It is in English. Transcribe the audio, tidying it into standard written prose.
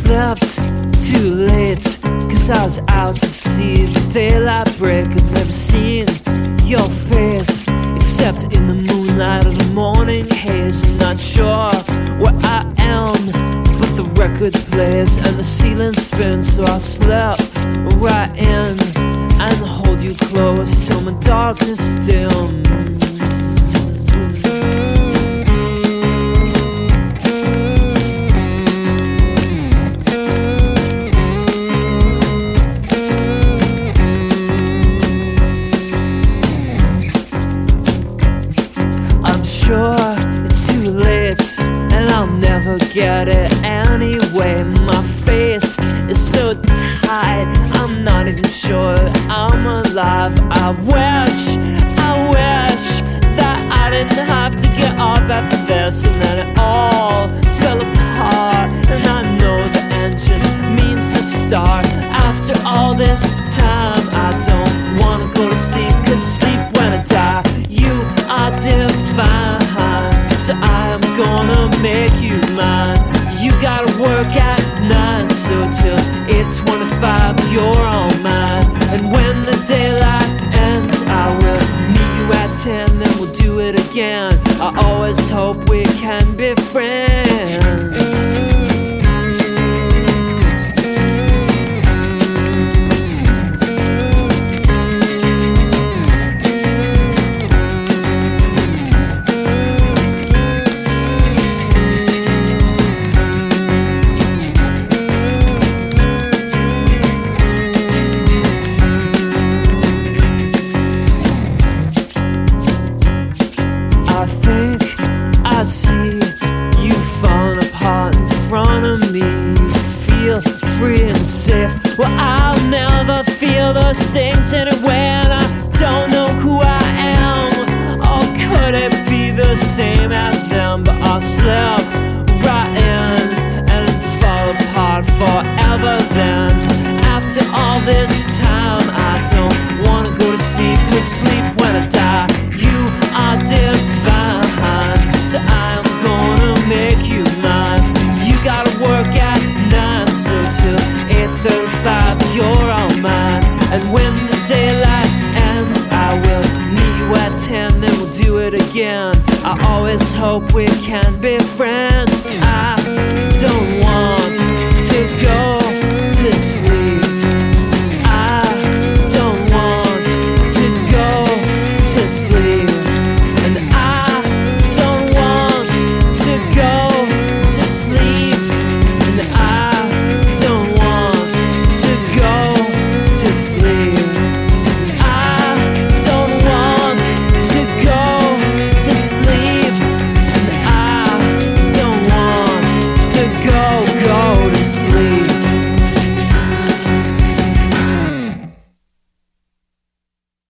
slept too late, 'cause I was out to see the daylight break. I've never seen your face except in the moonlight of the morning haze. I'm not sure where I am, but the record plays and the ceiling spins. So I slept right in and hold you close till my darkness dims. Sure, it's too late, and I'll never get it anyway. My face is so tight, I'm not even sure that I'm alive. I wish that I didn't have to get up after this, and then it all fell apart. And I know the end just means the start. After all this time, I don't wanna go to sleep, 'cause I sleep when I die. You are divine, so I am gonna make you mine. You gotta work at 9, so till 8:25 you're all mine. And when the daylight ends, I will meet you at 10, then we'll do it again. I always hope we can be friends. I think I see you falling apart in front of me. You feel free and safe. Well, I'll never feel those things anyway, and I don't know who I am. Or could it be the same as them? But I'll slip right in and fall apart forever then. After all this time, I don't wanna go to sleep, 'cause sleep when I die. You are divine, so I'm gonna make you mine. You gotta work at 9, so till 8:35 you're all mine. And when the daylight ends, I will meet you at 10, then we'll do it again. I always hope we can be friends. I don't want to go to sleep. I don't want to go to sleep.